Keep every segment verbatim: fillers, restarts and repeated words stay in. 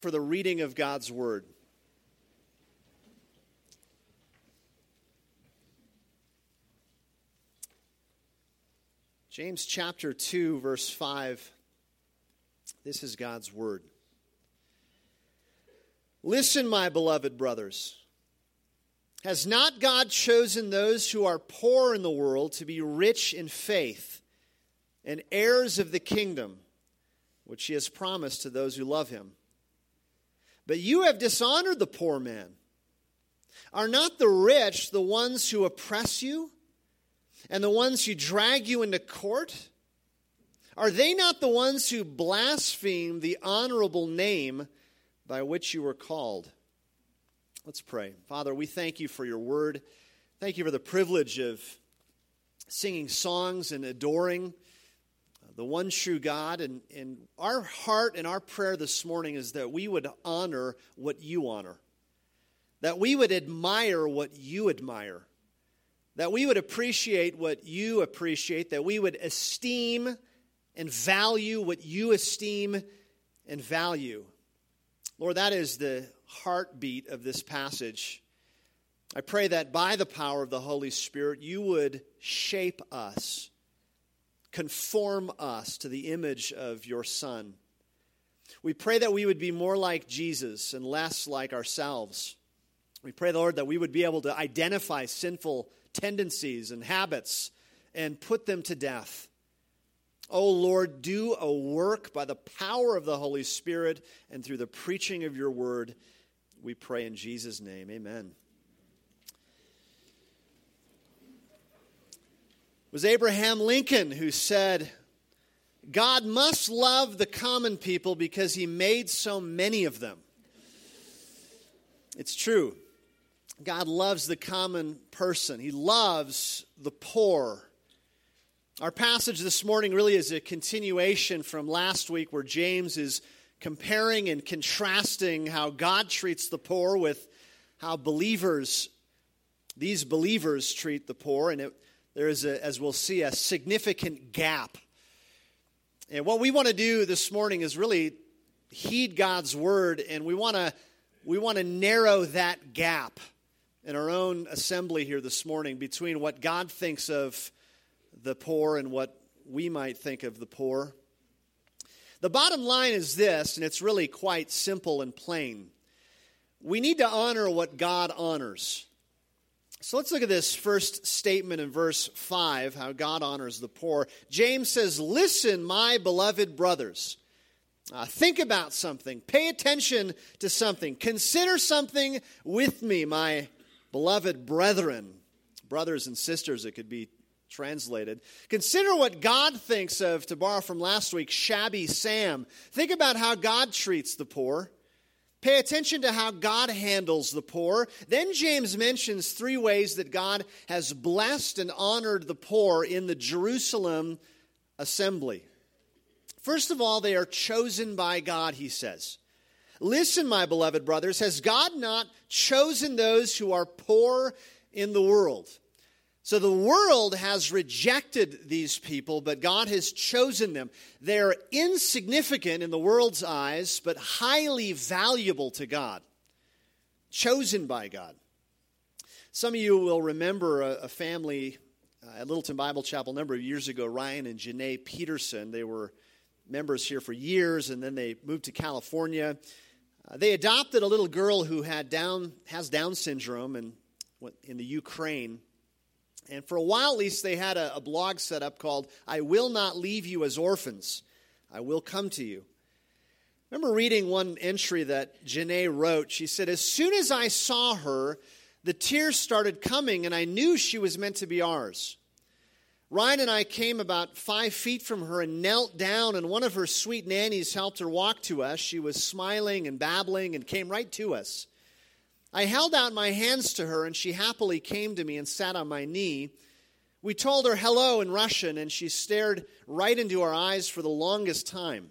for the reading of God's Word. James chapter two, verse five. This is God's Word. Listen, my beloved brothers. Has not God chosen those who are poor in the world to be rich in faith and heirs of the kingdom, which he has promised to those who love him? But you have dishonored the poor man. Are not the rich the ones who oppress you and the ones who drag you into court? Are they not the ones who blaspheme the honorable name by which you were called? Let's pray. Father, we thank you for your word. Thank you for the privilege of singing songs and adoring the one true God. And, and our heart and our prayer this morning is that we would honor what you honor, that we would admire what you admire, that we would appreciate what you appreciate, that we would esteem and value what you esteem and value. Lord, that is the heartbeat of this passage. I pray that by the power of the Holy Spirit, you would shape us, conform us to the image of your Son. We pray that we would be more like Jesus and less like ourselves. We pray, Lord, that we would be able to identify sinful tendencies and habits and put them to death. Oh, Lord, do a work by the power of the Holy Spirit and through the preaching of your word. We pray in Jesus' name. Amen. It was Abraham Lincoln who said, God must love the common people because he made so many of them. It's true. God loves the common person. He loves the poor. Our passage this morning really is a continuation from last week where James is comparing and contrasting how God treats the poor with how believers, these believers treat the poor. And it, there is, a, as we'll see, a significant gap. And what we want to do this morning is really heed God's word, and we want to we want to narrow that gap in our own assembly here this morning between what God thinks of the poor and what we might think of the poor. The bottom line is this, and it's really quite simple and plain. We need to honor what God honors. So let's look at this first statement in verse five, how God honors the poor. James says, listen, my beloved brothers. Uh, think about something. Pay attention to something. Consider something with me, my beloved brethren. Brothers and sisters, it could be translated. Consider what God thinks of, to borrow from last week, Shabby Sam. Think about how God treats the poor. Pay attention to how God handles the poor. Then James mentions three ways that God has blessed and honored the poor in the Jerusalem assembly. First of all, they are chosen by God, he says. Listen, my beloved brothers, has God not chosen those who are poor in the world? So the world has rejected these people, but God has chosen them. They're insignificant in the world's eyes, but highly valuable to God. Chosen by God. Some of you will remember a, a family uh, at Littleton Bible Chapel a number of years ago, Ryan and Janae Peterson. They were members here for years, and then they moved to California. Uh, they adopted a little girl who had Down has Down syndrome and went in the Ukraine. And for a while, at least, they had a, a blog set up called, I Will Not Leave You as Orphans. I Will Come to You. I remember reading one entry that Janae wrote. She said, as soon as I saw her, the tears started coming, and I knew she was meant to be ours. Ryan and I came about five feet from her and knelt down, and one of her sweet nannies helped her walk to us. She was smiling and babbling and came right to us. I held out my hands to her, and she happily came to me and sat on my knee. We told her hello in Russian, and she stared right into our eyes for the longest time.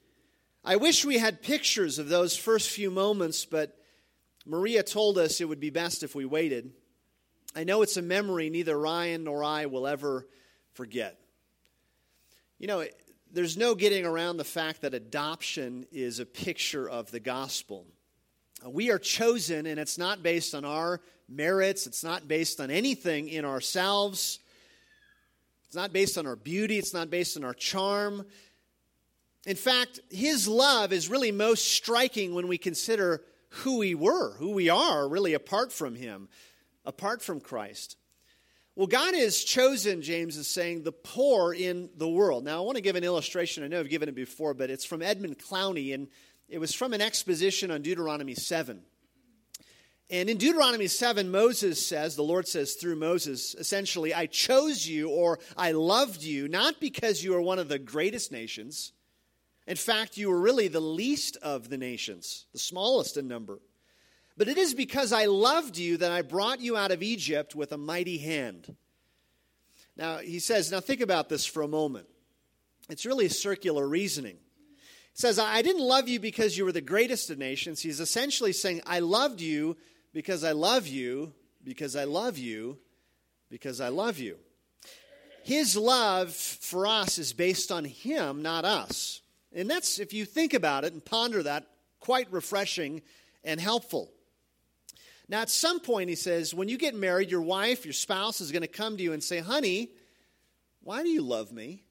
I wish we had pictures of those first few moments, but Maria told us it would be best if we waited. I know it's a memory neither Ryan nor I will ever forget. You know, there's no getting around the fact that adoption is a picture of the gospel. We are chosen, and it's not based on our merits. It's not based on anything in ourselves. It's not based on our beauty. It's not based on our charm. In fact, his love is really most striking when we consider who we were, who we are, really apart from him, apart from Christ. Well, God has chosen, James is saying, the poor in the world. Now, I want to give an illustration. I know I've given it before, but it's from Edmund Clowney, and it was from an exposition on Deuteronomy seven. And in Deuteronomy seven, Moses says, the Lord says through Moses, essentially, I chose you or I loved you, not because you are one of the greatest nations. In fact, you were really the least of the nations, the smallest in number. But it is because I loved you that I brought you out of Egypt with a mighty hand. Now, he says, now think about this for a moment. It's really circular reasoning. He says, I didn't love you because you were the greatest of nations. He's essentially saying, I loved you because I love you, because I love you, because I love you. His love for us is based on him, not us. And that's, if you think about it and ponder that, quite refreshing and helpful. Now, at some point, he says, when you get married, your wife, your spouse is going to come to you and say, honey, why do you love me?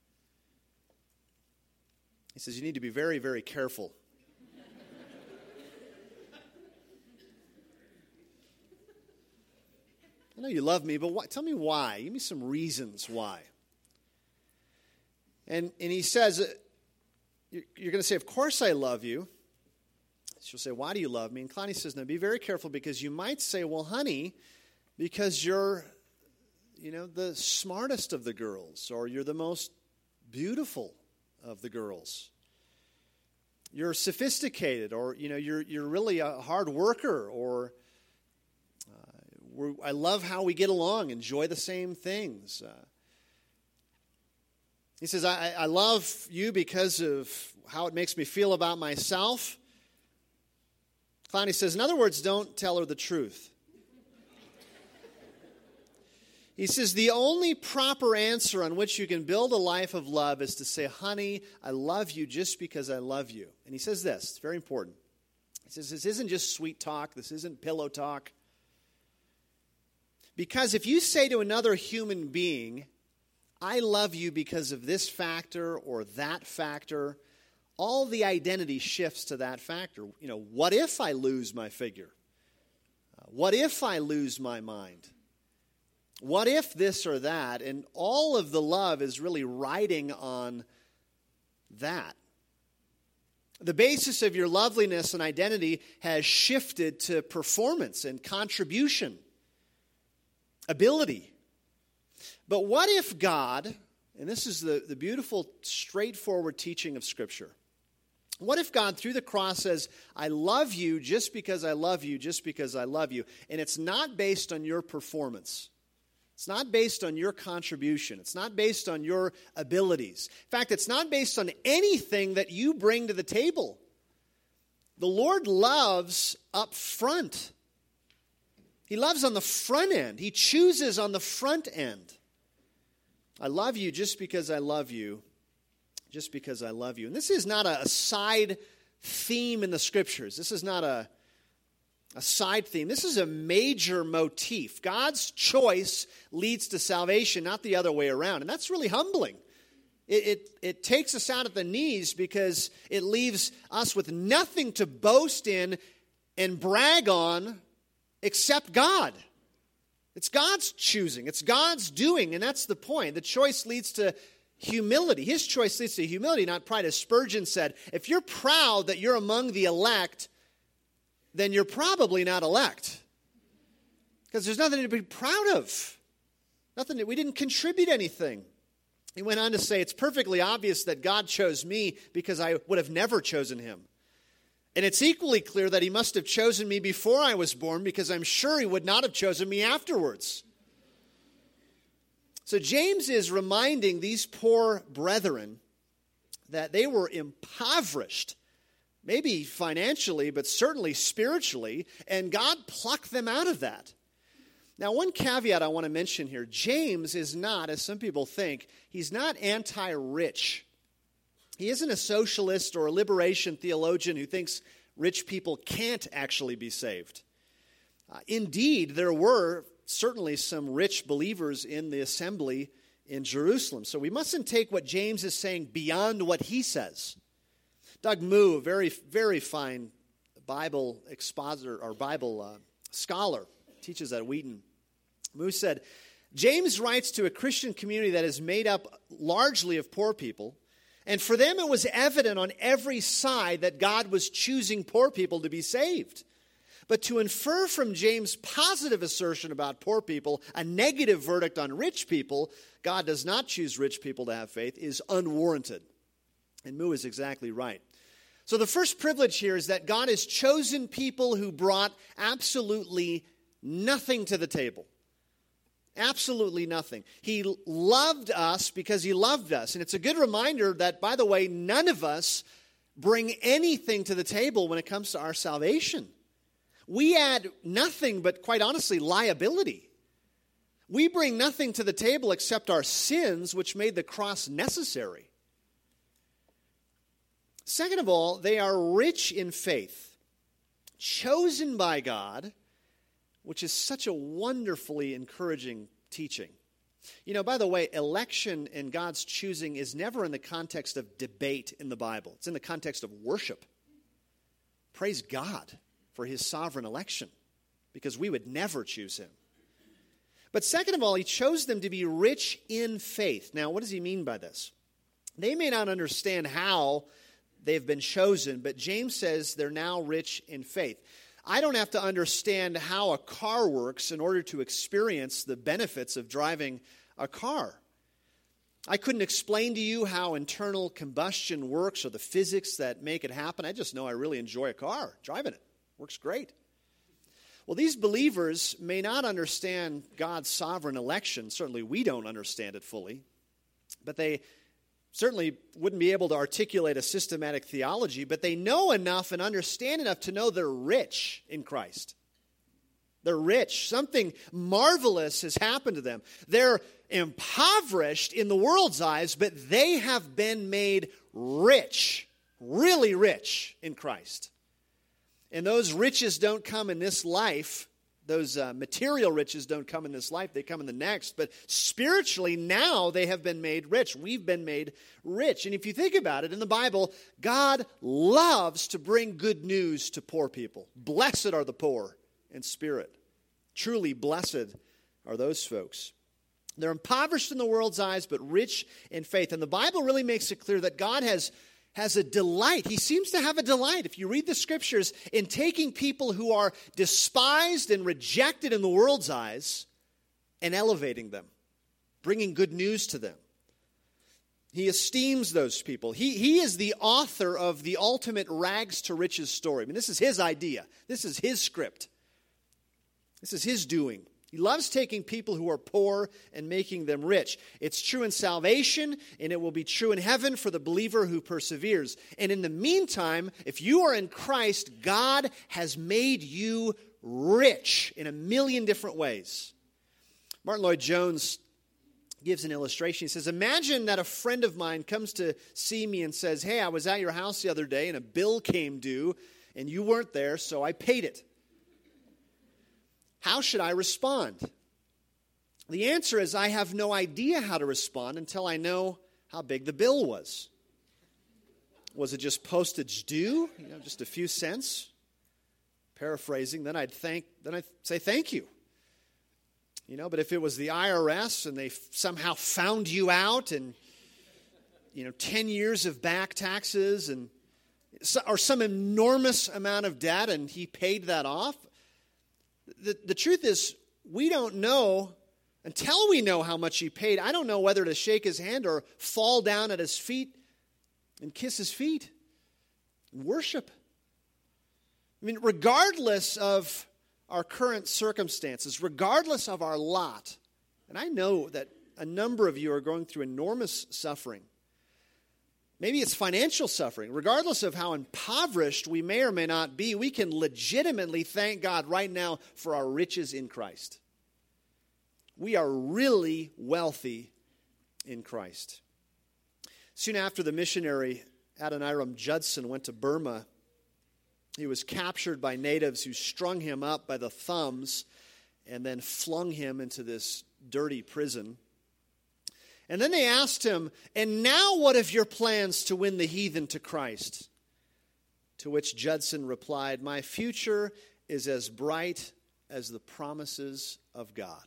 He says, you need to be very, very careful. I know you love me, but why, tell me why. Give me some reasons why. And, and he says, you're, you're going to say, of course I love you. She'll say, why do you love me? And Clowney says, no, be very careful, because you might say, well, honey, because you're, you know, the smartest of the girls, or you're the most beautiful of the girls. You're sophisticated, or, you know, you're you're really a hard worker, or uh, we're, I love how we get along, enjoy the same things. Uh, he says, I, I love you because of how it makes me feel about myself. Clowney says, in other words, don't tell her the truth. He says, the only proper answer on which you can build a life of love is to say, honey, I love you just because I love you. And he says this, it's very important. He says, this isn't just sweet talk. This isn't pillow talk. Because if you say to another human being, I love you because of this factor or that factor, all the identity shifts to that factor. You know, what if I lose my figure? Uh, what if I lose my mind? What if this or that? And all of the love is really riding on that. The basis of your loveliness and identity has shifted to performance and contribution, ability. But what if God, and this is the, the beautiful, straightforward teaching of Scripture, what if God, through the cross, says, I love you just because I love you, just because I love you, and it's not based on your performance. It's not based on your contribution. It's not based on your abilities. In fact, it's not based on anything that you bring to the table. The Lord loves up front. He loves on the front end. He chooses on the front end. I love you just because I love you. Just because I love you. And this is not a side theme in the Scriptures. This is not a, a side theme. This is a major motif. God's choice leads to salvation, not the other way around. And that's really humbling. It, it, it takes us out at the knees because it leaves us with nothing to boast in and brag on except God. It's God's choosing. It's God's doing, and that's the point. The choice leads to humility. His choice leads to humility, not pride. As Spurgeon said, if you're proud that you're among the elect, then you're probably not elect. Because there's nothing to be proud of. Nothing. We didn't contribute anything. He went on to say, it's perfectly obvious that God chose me because I would have never chosen him. And it's equally clear that he must have chosen me before I was born, because I'm sure he would not have chosen me afterwards. So James is reminding these poor brethren that they were impoverished, maybe financially, but certainly spiritually, and God plucked them out of that. Now, one caveat I want to mention here, James is not, as some people think, he's not anti-rich. He isn't a socialist or a liberation theologian who thinks rich people can't actually be saved. Uh, indeed, there were certainly some rich believers in the assembly in Jerusalem. So we mustn't take what James is saying beyond what he says. Doug Moo, a very, very fine Bible expositor or Bible uh, scholar, teaches at Wheaton. Moo said, James writes to a Christian community that is made up largely of poor people, and for them it was evident on every side that God was choosing poor people to be saved. But to infer from James' positive assertion about poor people a negative verdict on rich people, God does not choose rich people to have faith, is unwarranted. And Moo is exactly right. So the first privilege here is that God has chosen people who brought absolutely nothing to the table. Absolutely nothing. He loved us because he loved us. And it's a good reminder that, by the way, none of us bring anything to the table when it comes to our salvation. We add nothing but, quite honestly, liability. We bring nothing to the table except our sins, which made the cross necessary. Second of all, they are rich in faith, chosen by God, which is such a wonderfully encouraging teaching. You know, by the way, election and God's choosing is never in the context of debate in the Bible. It's in the context of worship. Praise God for his sovereign election, because we would never choose him. But second of all, he chose them to be rich in faith. Now, what does he mean by this? They may not understand how they've been chosen, but James says they're now rich in faith. I don't have to understand how a car works in order to experience the benefits of driving a car. I couldn't explain to you how internal combustion works or the physics that make it happen. I just know I really enjoy a car, driving it. Works great. Well, these believers may not understand God's sovereign election. Certainly we don't understand it fully. But they certainly wouldn't be able to articulate a systematic theology, but they know enough and understand enough to know they're rich in Christ. They're rich. Something marvelous has happened to them. They're impoverished in the world's eyes, but they have been made rich, really rich in Christ. And those riches don't come in this life. Those uh, material riches don't come in this life. They come in the next. But spiritually, now they have been made rich. We've been made rich. And if you think about it, in the Bible, God loves to bring good news to poor people. Blessed are the poor in spirit. Truly blessed are those folks. They're impoverished in the world's eyes, but rich in faith. And the Bible really makes it clear that God has has a delight. He seems to have a delight, if you read the scriptures, in taking people who are despised and rejected in the world's eyes and elevating them, bringing good news to them. He esteems those people. He, he is the author of the ultimate rags to riches story. I mean, this is his idea. This is his script. This is his doing. He loves taking people who are poor and making them rich. It's true in salvation, and it will be true in heaven for the believer who perseveres. And in the meantime, if you are in Christ, God has made you rich in a million different ways. Martin Lloyd-Jones gives an illustration. He says, imagine that a friend of mine comes to see me and says, hey, I was at your house the other day, and a bill came due, and you weren't there, so I paid it. How should I respond? The answer is I have no idea how to respond until I know how big the bill was. Was it just postage due? You know, just a few cents? Paraphrasing, then I'd thank then I'd say thank you. You know, but if it was the I R S and they somehow found you out and you know, ten years of back taxes and or some enormous amount of debt and he paid that off, The, the truth is, we don't know, until we know how much he paid, I don't know whether to shake his hand or fall down at his feet and kiss his feet and worship. I mean, regardless of our current circumstances, regardless of our lot, and I know that a number of you are going through enormous suffering. Maybe it's financial suffering. Regardless of how impoverished we may or may not be, we can legitimately thank God right now for our riches in Christ. We are really wealthy in Christ. Soon after the missionary Adoniram Judson went to Burma, he was captured by natives who strung him up by the thumbs and then flung him into this dirty prison. And then they asked him, "And now what of your plans to win the heathen to Christ?" To which Judson replied, "My future is as bright as the promises of God."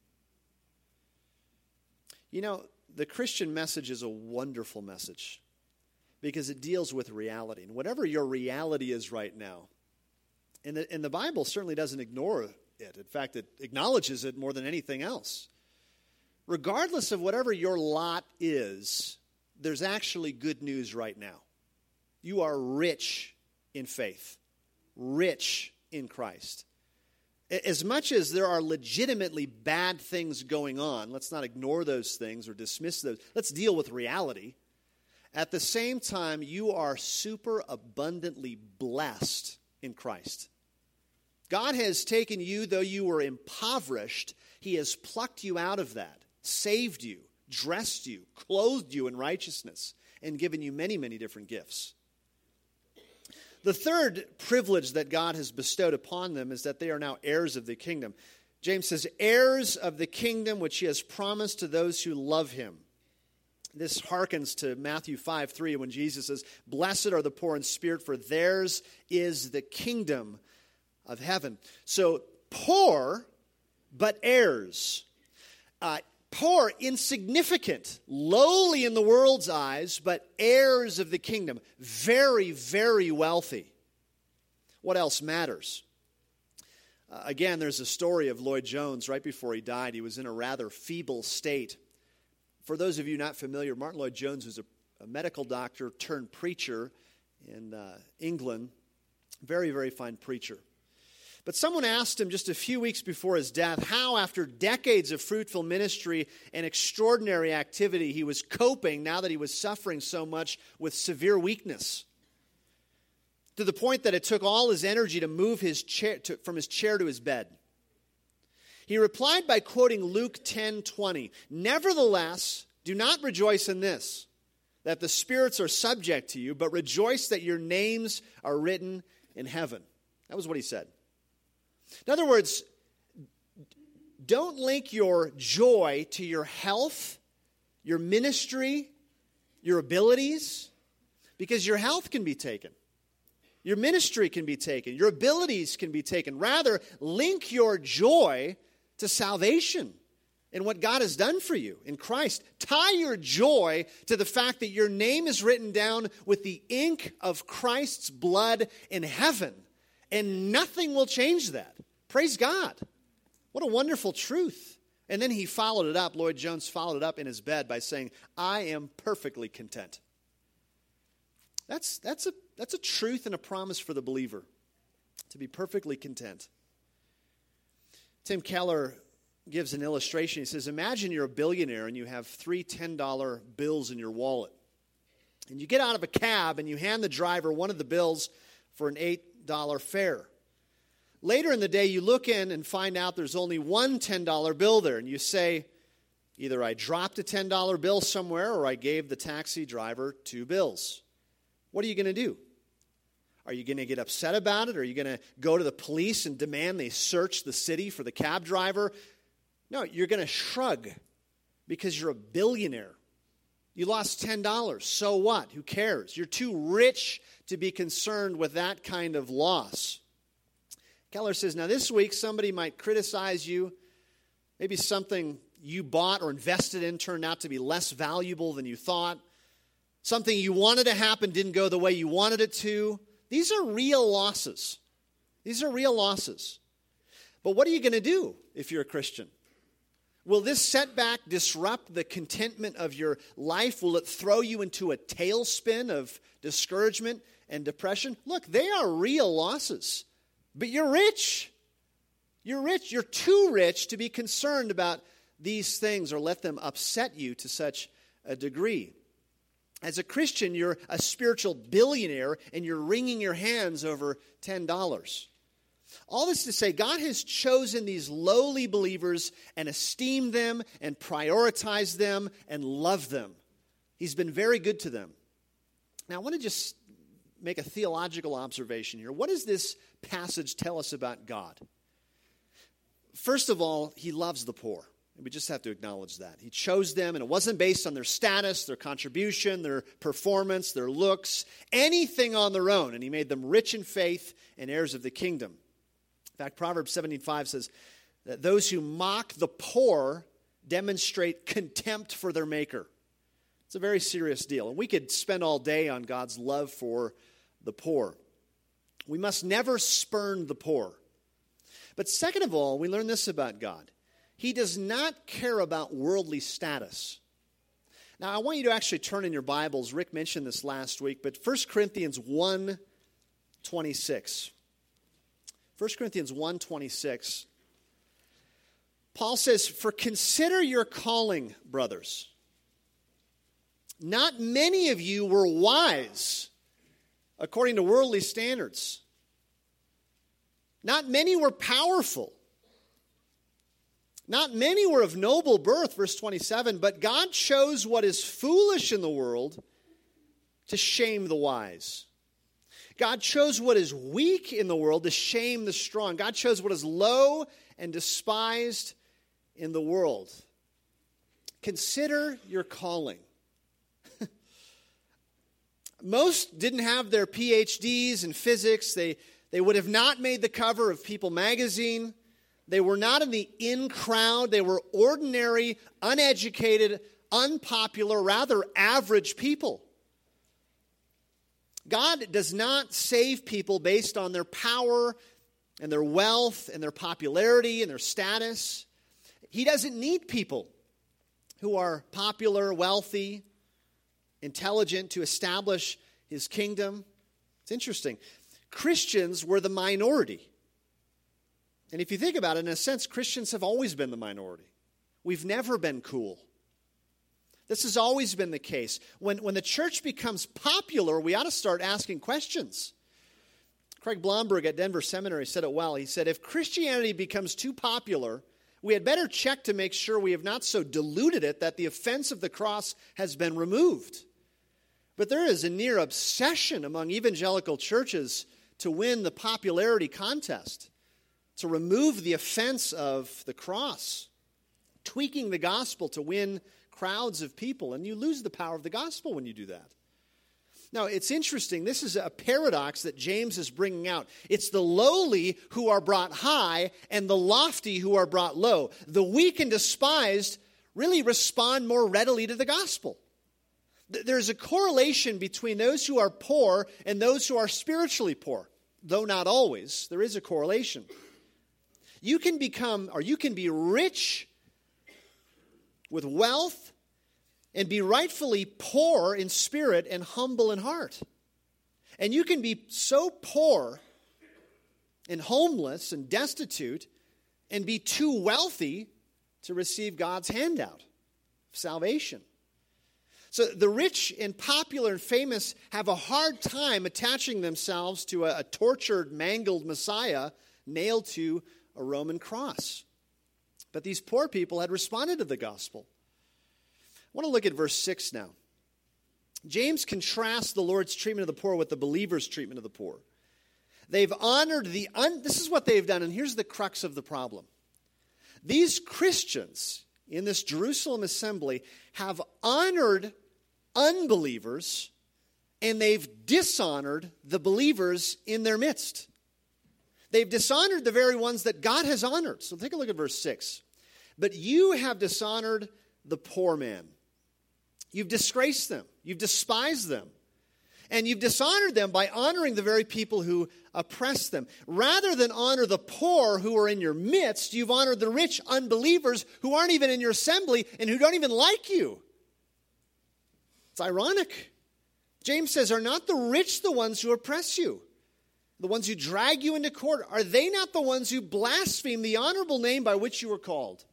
You know, the Christian message is a wonderful message because it deals with reality. And whatever your reality is right now, and the, and the Bible certainly doesn't ignore it. In fact, it acknowledges it more than anything else. Regardless of whatever your lot is, there's actually good news right now. You are rich in faith, rich in Christ. As much as there are legitimately bad things going on, let's not ignore those things or dismiss those. Let's deal with reality. At the same time, you are super abundantly blessed in Christ. God has taken you, though you were impoverished, He has plucked you out of that, saved you, dressed you, clothed you in righteousness, and given you many, many different gifts. The third privilege that God has bestowed upon them is that they are now heirs of the kingdom. James says, heirs of the kingdom which He has promised to those who love Him. This harkens to Matthew five three when Jesus says, "Blessed are the poor in spirit, for theirs is the kingdom of heaven." So poor, but heirs. Uh, poor, insignificant, lowly in the world's eyes, but heirs of the kingdom. Very, very wealthy. What else matters? Uh, again, there's a story of Lloyd Jones right before he died. He was in a rather feeble state. For those of you not familiar, Martin Lloyd Jones was a, a medical doctor turned preacher in uh, England. Very, very fine preacher. But someone asked him just a few weeks before his death how, after decades of fruitful ministry and extraordinary activity, he was coping now that he was suffering so much with severe weakness, to the point that it took all his energy to move his chair to, from his chair to his bed. He replied by quoting Luke ten twenty, "Nevertheless, do not rejoice in this, that the spirits are subject to you, but rejoice that your names are written in heaven." That was what he said. In other words, don't link your joy to your health, your ministry, your abilities, because your health can be taken. Your ministry can be taken. Your abilities can be taken. Rather, link your joy to salvation and what God has done for you in Christ. Tie your joy to the fact that your name is written down with the ink of Christ's blood in heaven, and nothing will change that. Praise God. What a wonderful truth. And then he followed it up, Lloyd Jones followed it up in his bed by saying, "I am perfectly content." That's, that's, a, that's a truth and a promise for the believer, to be perfectly content. Tim Keller gives an illustration. He says, imagine you're a billionaire and you have three ten dollar bills in your wallet. And you get out of a cab and you hand the driver one of the bills for an eight dollar fare. Later in the day, you look in and find out there's only one ten dollar bill there. And you say, either I dropped a ten dollar bill somewhere or I gave the taxi driver two bills. What are you going to do? Are you going to get upset about it? Are you going to go to the police and demand they search the city for the cab driver? No, you're going to shrug because you're a billionaire. You lost ten dollars. So what? Who cares? You're too rich to be concerned with that kind of loss. Keller says, now this week somebody might criticize you. Maybe something you bought or invested in turned out to be less valuable than you thought. Something you wanted to happen didn't go the way you wanted it to. These are real losses. These are real losses. But what are you going to do if you're a Christian? Will this setback disrupt the contentment of your life? Will it throw you into a tailspin of discouragement and depression? Look, they are real losses. But you're rich. You're rich. You're too rich to be concerned about these things or let them upset you to such a degree. As a Christian, you're a spiritual billionaire and you're wringing your hands over ten dollars. All this to say, God has chosen these lowly believers and esteemed them and prioritized them and loved them. He's been very good to them. Now, I want to just make a theological observation here. What does this passage tell us about God? First of all, he loves the poor. We just have to acknowledge that. He chose them, and it wasn't based on their status, their contribution, their performance, their looks, anything on their own. And he made them rich in faith and heirs of the kingdom. In fact, Proverbs seventeen five says that those who mock the poor demonstrate contempt for their maker. It's a very serious deal. And we could spend all day on God's love for the poor. We must never spurn the poor. But second of all, we learn this about God. He does not care about worldly status. Now, I want you to actually turn in your Bibles. Rick mentioned this last week, but First Corinthians one twenty-six. First Corinthians one twenty-six. Paul says, "For consider your calling, brothers. Not many of you were wise according to worldly standards. Not many were powerful. Not many were of noble birth," verse twenty-seven, "but God chose what is foolish in the world to shame the wise. God chose what is weak in the world to shame the strong. God chose what is low and despised in the world." Consider your calling. Most didn't have their P H Ds in physics. They, they would have not made the cover of People magazine. They were not in the in crowd. They were ordinary, uneducated, unpopular, rather average people. God does not save people based on their power and their wealth and their popularity and their status. He doesn't need people who are popular, wealthy, intelligent to establish his kingdom. It's interesting. Christians were the minority. And if you think about it, in a sense, Christians have always been the minority. We've never been cool. This has always been the case. When, when the church becomes popular, we ought to start asking questions. Craig Blomberg at Denver Seminary said it well. He said, if Christianity becomes too popular, we had better check to make sure we have not so diluted it that the offense of the cross has been removed. But there is a near obsession among evangelical churches to win the popularity contest, to remove the offense of the cross, tweaking the gospel to win crowds of people, and you lose the power of the gospel when you do that. Now, it's interesting. This is a paradox that James is bringing out. It's the lowly who are brought high and the lofty who are brought low. The weak and despised really respond more readily to the gospel. There's a correlation between those who are poor and those who are spiritually poor. Though not always, there is a correlation. You can become, or you can be rich with wealth and be rightfully poor in spirit and humble in heart. And you can be so poor and homeless and destitute and be too wealthy to receive God's handout of salvation. So the rich and popular and famous have a hard time attaching themselves to a, a tortured, mangled Messiah nailed to a Roman cross. But these poor people had responded to the gospel. I want to look at verse six now. James contrasts the Lord's treatment of the poor with the believer's treatment of the poor. They've honored the, un, this is what they've done, and here's the crux of the problem. These Christians in this Jerusalem assembly have honored unbelievers, and they've dishonored the believers in their midst. They've dishonored the very ones that God has honored. So take a look at verse six. But you have dishonored the poor man. You've disgraced them. You've despised them. And you've dishonored them by honoring the very people who oppress them. Rather than honor the poor who are in your midst, you've honored the rich unbelievers who aren't even in your assembly and who don't even like you. It's ironic. James says, are not the rich the ones who oppress you? The ones who drag you into court? Are they not the ones who blaspheme the honorable name by which you were called?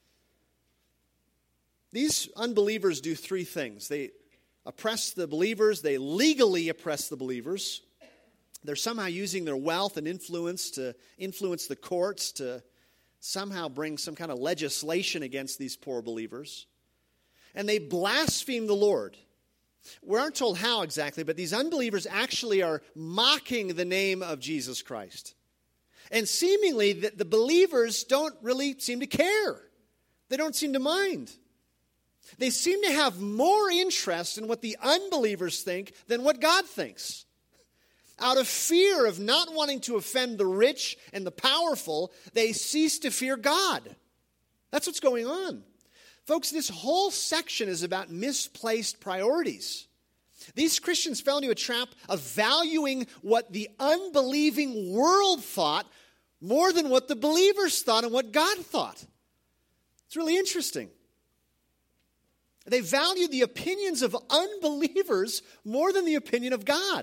These unbelievers do three things. They oppress the believers. They legally oppress the believers. They're somehow using their wealth and influence to influence the courts to somehow bring some kind of legislation against these poor believers. And they blaspheme the Lord. We aren't told how exactly, but these unbelievers actually are mocking the name of Jesus Christ. And seemingly, the, the believers don't really seem to care. They don't seem to mind. They seem to have more interest in what the unbelievers think than what God thinks. Out of fear of not wanting to offend the rich and the powerful, they cease to fear God. That's what's going on. Folks, this whole section is about misplaced priorities. These Christians fell into a trap of valuing what the unbelieving world thought more than what the believers thought and what God thought. It's really interesting. They valued the opinions of unbelievers more than the opinion of God.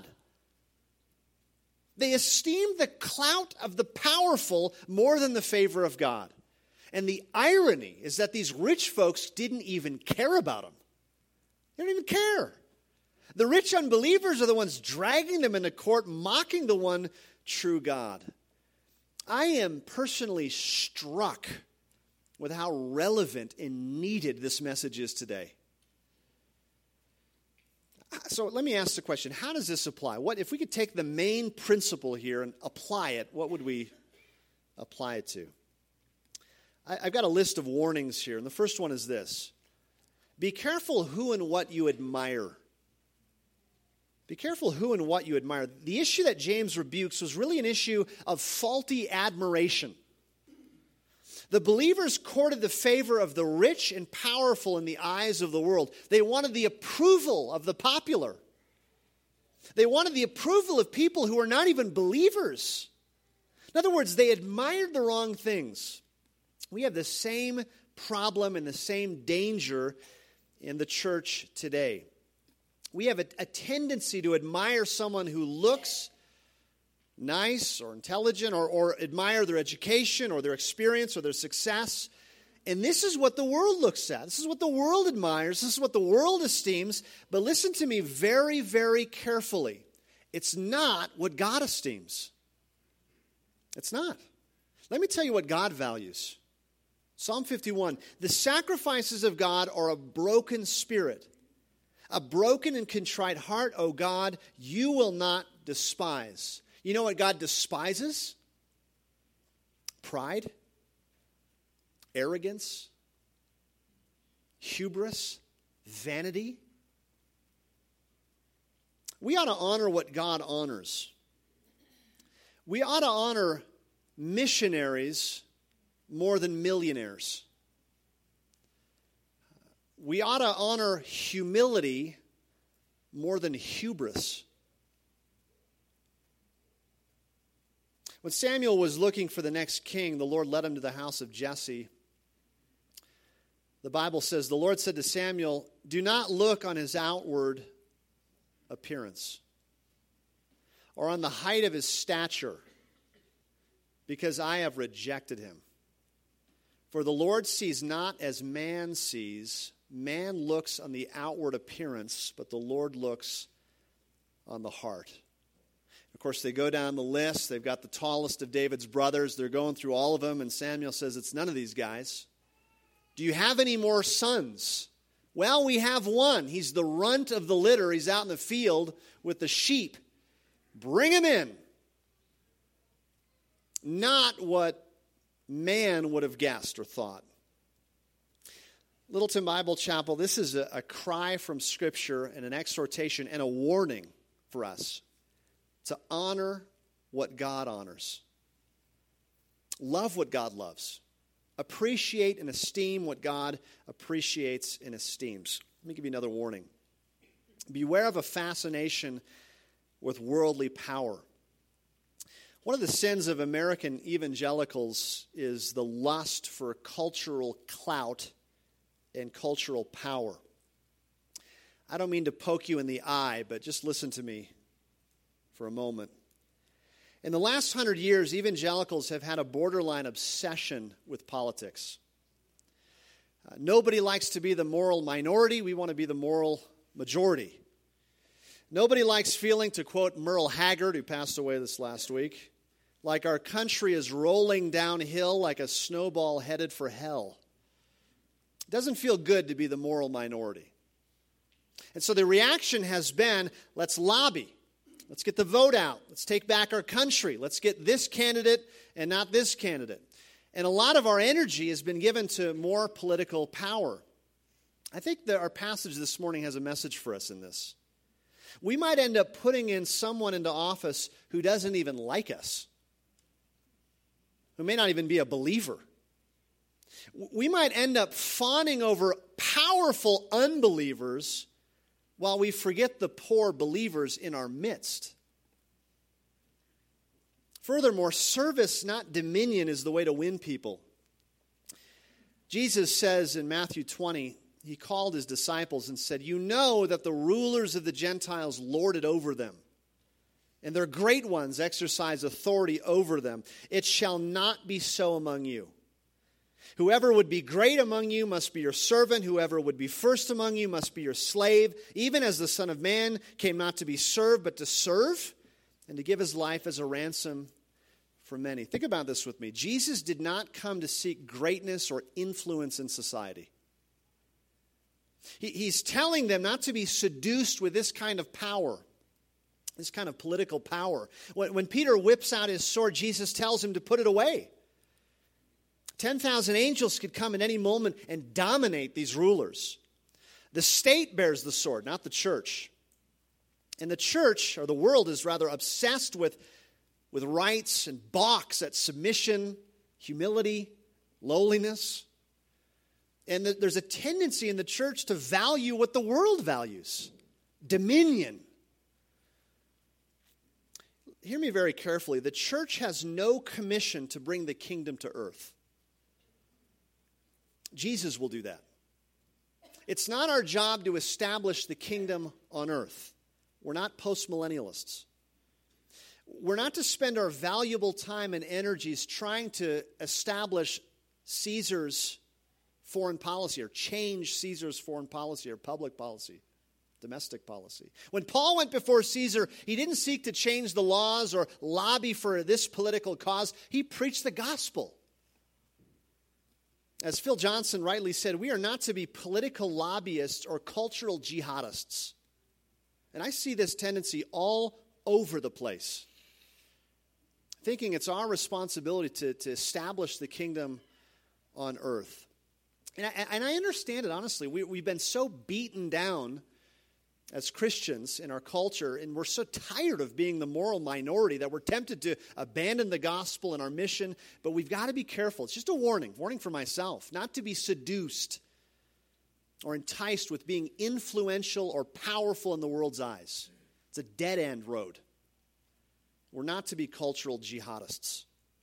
They esteemed the clout of the powerful more than the favor of God. And the irony is that these rich folks didn't even care about them. They don't even care. The rich unbelievers are the ones dragging them into court, mocking the one true God. I am personally struck with how relevant and needed this message is today. So let me ask the question, how does this apply? What if we could take the main principle here and apply it, what would we apply it to? I, I've got a list of warnings here, and the first one is this. Be careful who and what you admire. Be careful who and what you admire. The issue that James rebukes was really an issue of faulty admiration. The believers courted the favor of the rich and powerful in the eyes of the world. They wanted the approval of the popular. They wanted the approval of people who were not even believers. In other words, they admired the wrong things. We have the same problem and the same danger in the church today. We have a, a tendency to admire someone who looks nice or intelligent or, or admire their education or their experience or their success. And this is what the world looks at. This is what the world admires. This is what the world esteems. But listen to me very, very carefully. It's not what God esteems. It's not. Let me tell you what God values. Psalm fifty-one, the sacrifices of God are a broken spirit. A broken and contrite heart, O God, you will not despise. You know what God despises? Pride, arrogance, hubris, vanity. We ought to honor what God honors. We ought to honor missionaries more than millionaires. We ought to honor humility more than hubris. When Samuel was looking for the next king, the Lord led him to the house of Jesse. The Bible says, the Lord said to Samuel, do not look on his outward appearance or on the height of his stature, because I have rejected him. For the Lord sees not as man sees. Man looks on the outward appearance, but the Lord looks on the heart. Of course, they go down the list. They've got the tallest of David's brothers. They're going through all of them, and Samuel says, it's none of these guys. Do you have any more sons? Well, we have one. He's the runt of the litter. He's out in the field with the sheep. Bring him in. Not what man would have guessed or thought. Littleton Bible Chapel, this is a, a cry from Scripture and an exhortation and a warning for us to honor what God honors. Love what God loves. Appreciate and esteem what God appreciates and esteems. Let me give you another warning. Beware of a fascination with worldly power. One of the sins of American evangelicals is the lust for cultural clout and cultural power. I don't mean to poke you in the eye, but just listen to me for a moment. In the last hundred years, evangelicals have had a borderline obsession with politics. Uh, nobody likes to be the moral minority. We want to be the moral majority. Nobody likes feeling, to quote Merle Haggard, who passed away this last week, like our country is rolling downhill like a snowball headed for hell. It doesn't feel good to be the moral minority. And so the reaction has been, let's lobby. Let's get the vote out. Let's take back our country. Let's get this candidate and not this candidate. And a lot of our energy has been given to more political power. I think that our passage this morning has a message for us in this. We might end up putting in someone into office who doesn't even like us, who may not even be a believer. We might end up fawning over powerful unbelievers while we forget the poor believers in our midst. Furthermore, service, not dominion, is the way to win people. Jesus says in Matthew twenty, he called his disciples and said, "You know that the rulers of the Gentiles lord it over them, and their great ones exercise authority over them. It shall not be so among you. Whoever would be great among you must be your servant. Whoever would be first among you must be your slave, even as the Son of Man came not to be served, but to serve, and to give his life as a ransom for many." Think about this with me. Jesus did not come to seek greatness or influence in society. He, he's telling them not to be seduced with this kind of power, this kind of political power. When, when Peter whips out his sword, Jesus tells him to put it away. ten thousand angels could come at any moment and dominate these rulers. The state bears the sword, not the church. And the church, or the world, is rather obsessed with, with rights and balks at submission, humility, lowliness. And the, there's a tendency in the church to value what the world values: dominion. Hear me very carefully. The church has no commission to bring the kingdom to earth. Jesus will do that. It's not our job to establish the kingdom on earth. We're not postmillennialists. We're not to spend our valuable time and energies trying to establish Caesar's foreign policy or change Caesar's foreign policy or public policy, domestic policy. When Paul went before Caesar, he didn't seek to change the laws or lobby for this political cause. He preached the gospel. As Phil Johnson rightly said, we are not to be political lobbyists or cultural jihadists. And I see this tendency all over the place, thinking it's our responsibility to, to establish the kingdom on earth. And I, and I understand it, honestly. We, we've been so beaten down as Christians in our culture, and we're so tired of being the moral minority that we're tempted to abandon the gospel and our mission. But we've got to be careful. It's just a warning, warning for myself, not to be seduced or enticed with being influential or powerful in the world's eyes. It's a dead-end road. We're not to be cultural jihadists.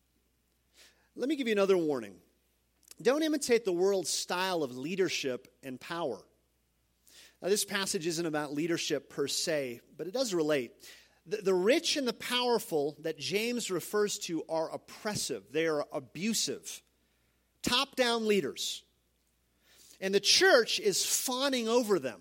Let me give you another warning. Don't imitate the world's style of leadership and power. Now, this passage isn't about leadership per se, but it does relate. The, the rich and the powerful that James refers to are oppressive. They are abusive. Top-down leaders. And the church is fawning over them,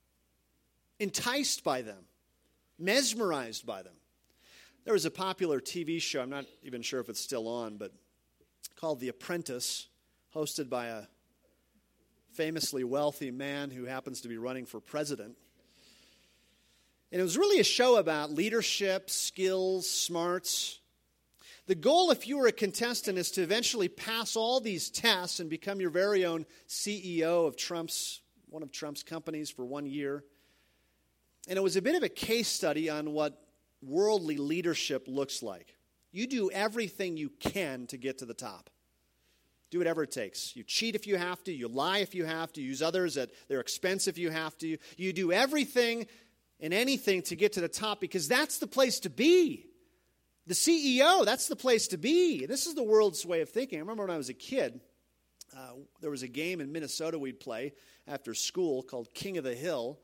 enticed by them, mesmerized by them. There was a popular T V show, I'm not even sure if it's still on, but called The Apprentice, hosted by a famously wealthy man who happens to be running for president. And it was really a show about leadership, skills, smarts. The goal, if you were a contestant, is to eventually pass all these tests and become your very own C E O of Trump's, one of Trump's companies for one year. And it was a bit of a case study on what worldly leadership looks like. You do everything you can to get to the top. Do whatever it takes. You cheat if you have to. You lie if you have to. You use others at their expense if you have to. You do everything and anything to get to the top because that's the place to be. The C E O, that's the place to be. This is the world's way of thinking. I remember when I was a kid, uh, there was a game in Minnesota we'd play after school called King of the Hill.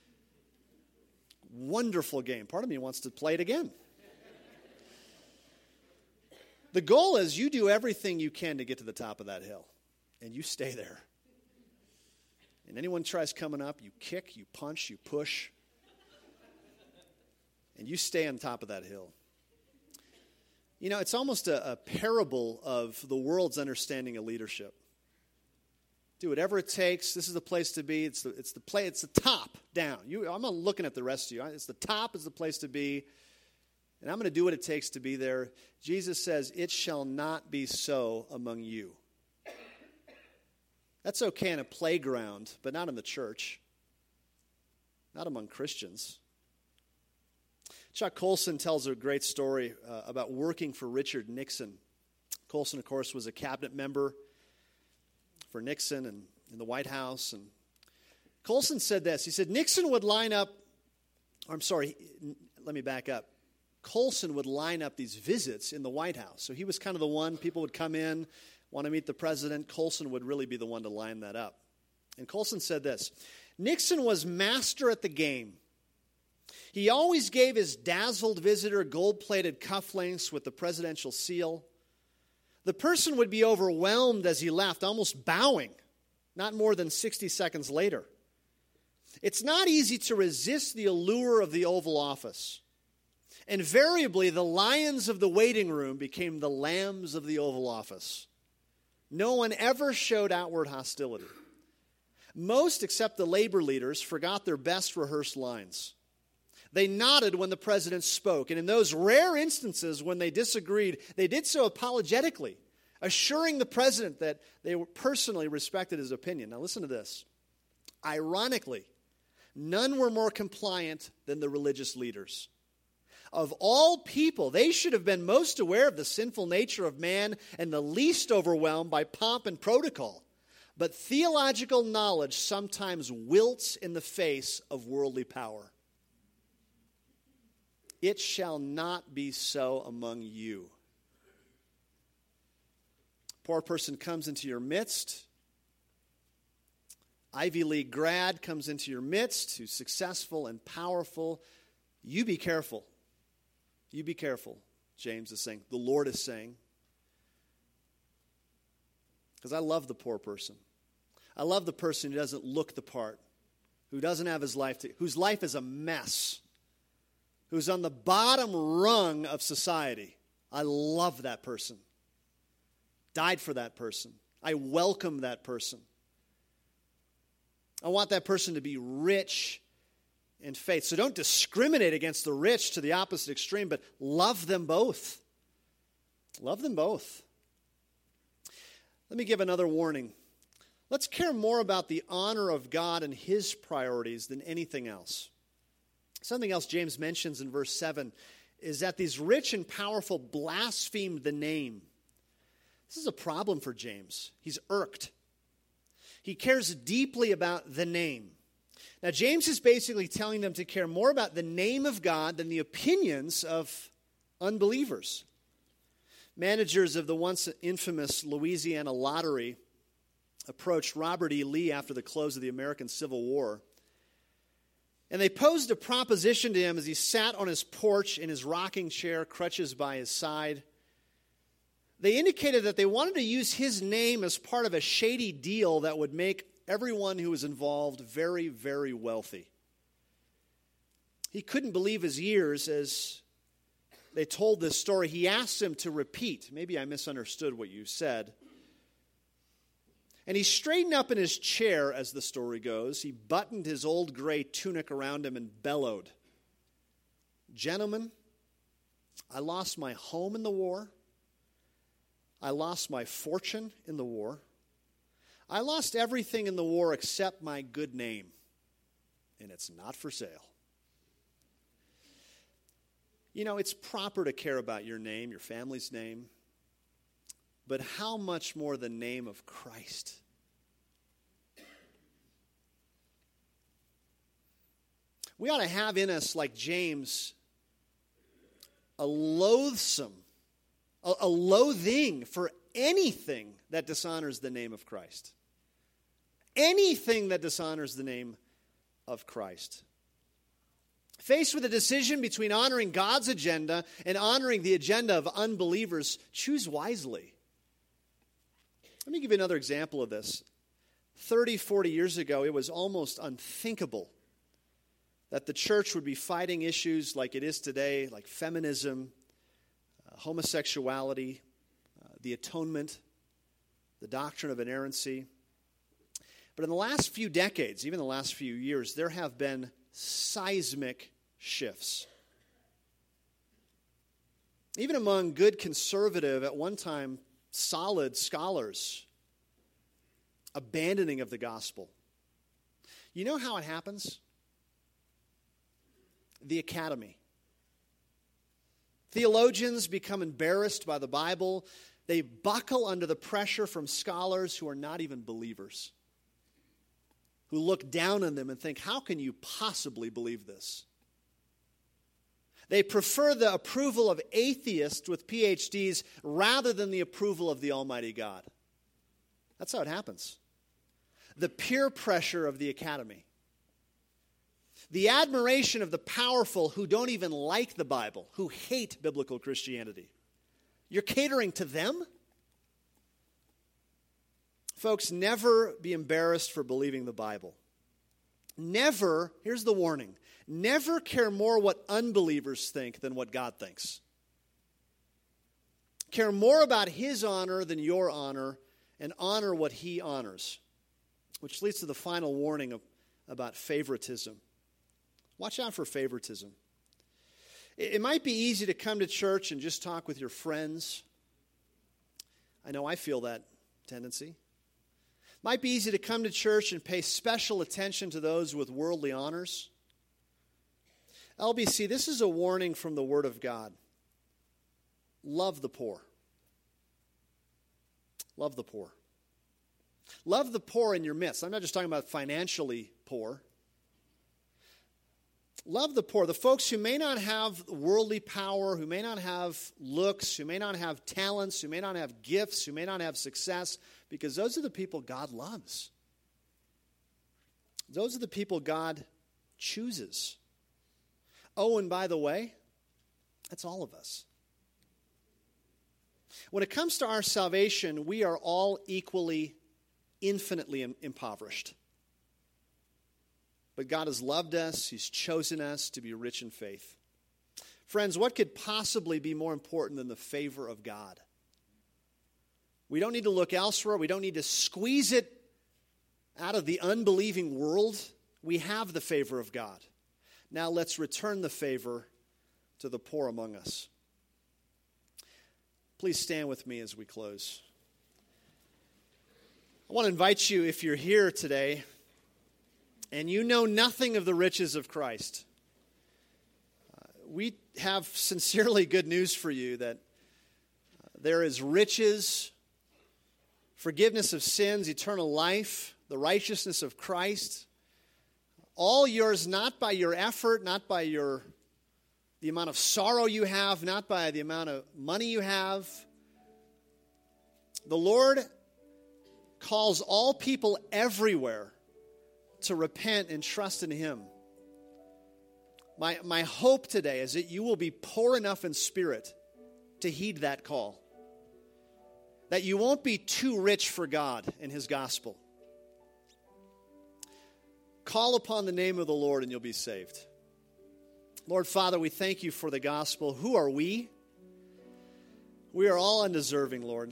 Wonderful game. Part of me wants to play it again. The goal is you do everything you can to get to the top of that hill, and you stay there. And anyone tries coming up, you kick, you punch, you push, and you stay on top of that hill. You know, it's almost a, a parable of the world's understanding of leadership. Do whatever it takes. This is the place to be. It's the, it's the play. It's the top. down. You, I'm not looking at the rest of you. It's the top is the place to be, and I'm going to do what it takes to be there. Jesus says, it shall not be so among you. That's okay in a playground, but not in the church. Not among Christians. Chuck Colson tells a great story uh, about working for Richard Nixon. Colson, of course, was a cabinet member for Nixon and in the White House. And Colson said this. He said, Nixon would line up, I'm sorry, let me back up. Colson would line up these visits in the White House. So he was kind of the one, people would come in, want to meet the president. Colson would really be the one to line that up. And Colson said this, Nixon was master at the game. He always gave his dazzled visitor gold-plated cufflinks with the presidential seal. The person would be overwhelmed as he left, almost bowing, not more than sixty seconds later. It's not easy to resist the allure of the Oval Office. Invariably, the lions of the waiting room became the lambs of the Oval Office. No one ever showed outward hostility. Most, except the labor leaders, forgot their best rehearsed lines. They nodded when the president spoke, and in those rare instances when they disagreed, they did so apologetically, assuring the president that they personally respected his opinion. Now listen to this. Ironically, none were more compliant than the religious leaders. Of all people, they should have been most aware of the sinful nature of man and the least overwhelmed by pomp and protocol. But theological knowledge sometimes wilts in the face of worldly power. It shall not be so among you. Poor person comes into your midst. Ivy League grad comes into your midst who's successful and powerful. You be careful. You be careful, James is saying. The Lord is saying. Because I love the poor person. I love the person who doesn't look the part, who doesn't have his life, to, whose life is a mess, who's on the bottom rung of society. I love that person. Died for that person. I welcome that person. I want that person to be rich in faith. So don't discriminate against the rich to the opposite extreme, but love them both. Love them both. Let me give another warning. Let's care more about the honor of God and His priorities than anything else. Something else James mentions in verse seven is that these rich and powerful blasphemed the name. This is a problem for James. He's irked. He cares deeply about the name. Now, James is basically telling them to care more about the name of God than the opinions of unbelievers. Managers of the once infamous Louisiana Lottery approached Robert E. Lee after the close of the American Civil War. And they posed a proposition to him as he sat on his porch in his rocking chair, crutches by his side. They indicated that they wanted to use his name as part of a shady deal that would make everyone who was involved very, very wealthy. He couldn't believe his ears as they told this story. He asked him to repeat. Maybe I misunderstood what you said. And he straightened up in his chair, as the story goes. He buttoned his old gray tunic around him and bellowed, "Gentlemen, I lost my home in the war. I lost my fortune in the war. I lost everything in the war except my good name, and it's not for sale." You know, it's proper to care about your name, your family's name, but how much more the name of Christ? We ought to have in us, like James, a loathsome, a, a loathing for anything that dishonors the name of Christ. Anything that dishonors the name of Christ. Faced with a decision between honoring God's agenda and honoring the agenda of unbelievers, choose wisely. Let me give you another example of this. thirty, forty years ago, it was almost unthinkable that the church would be fighting issues like it is today, like feminism, uh, homosexuality, uh, the atonement, the doctrine of inerrancy. But in the last few decades, even the last few years, there have been seismic shifts. Even among good conservative, at one time solid scholars, abandoning of the gospel. You know how it happens? The academy. Theologians become embarrassed by the Bible. They buckle under the pressure from scholars who are not even believers, who look down on them and think, how can you possibly believe this? They prefer the approval of atheists with P H Ds rather than the approval of the Almighty God. That's how it happens. The peer pressure of the academy. The admiration of the powerful who don't even like the Bible, who hate biblical Christianity. You're catering to them? Folks, never be embarrassed for believing the Bible. Never, here's the warning, never care more what unbelievers think than what God thinks. Care more about His honor than your honor, and honor what He honors. Which leads to the final warning of, about favoritism. Watch out for favoritism. It, it might be easy to come to church and just talk with your friends. I know I feel that tendency. Might be easy to come to church and pay special attention to those with worldly honors. L B C, this is a warning from the Word of God. Love the poor. Love the poor. Love the poor in your midst. I'm not just talking about financially poor. Love the poor, the folks who may not have worldly power, who may not have looks, who may not have talents, who may not have gifts, who may not have success, because those are the people God loves. Those are the people God chooses. Oh, and by the way, that's all of us. When it comes to our salvation, we are all equally, infinitely impoverished. But God has loved us. He's chosen us to be rich in faith. Friends, what could possibly be more important than the favor of God? We don't need to look elsewhere. We don't need to squeeze it out of the unbelieving world. We have the favor of God. Now let's return the favor to the poor among us. Please stand with me as we close. I want to invite you, if you're here today and you know nothing of the riches of Christ, uh, we have sincerely good news for you that uh, there is riches, forgiveness of sins, eternal life, the righteousness of Christ, all yours not by your effort, not by your the amount of sorrow you have, not by the amount of money you have. The Lord calls all people everywhere to repent and trust in Him. My, my hope today is that you will be poor enough in spirit to heed that call. That you won't be too rich for God and His gospel. Call upon the name of the Lord and you'll be saved. Lord Father, we thank you for the gospel. Who are we? We are all undeserving, Lord.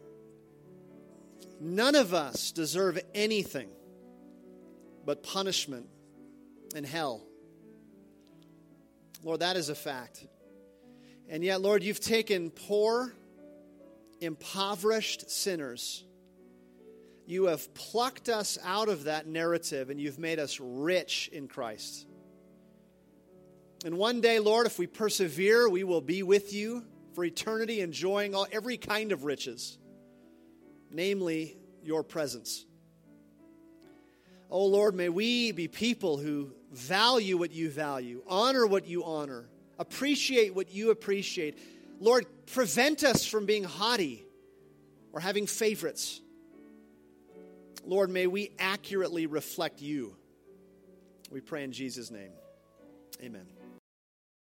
None of us deserve anything but punishment and hell. Lord, that is a fact. And yet, Lord, you've taken poor, impoverished sinners. You have plucked us out of that narrative and you've made us rich in Christ. And one day, Lord, if we persevere, we will be with you for eternity, enjoying all, every kind of riches, namely your presence. Oh, Lord, may we be people who value what you value, honor what you honor, appreciate what you appreciate. Lord, prevent us from being haughty or having favorites. Lord, may we accurately reflect you. We pray in Jesus' name. Amen.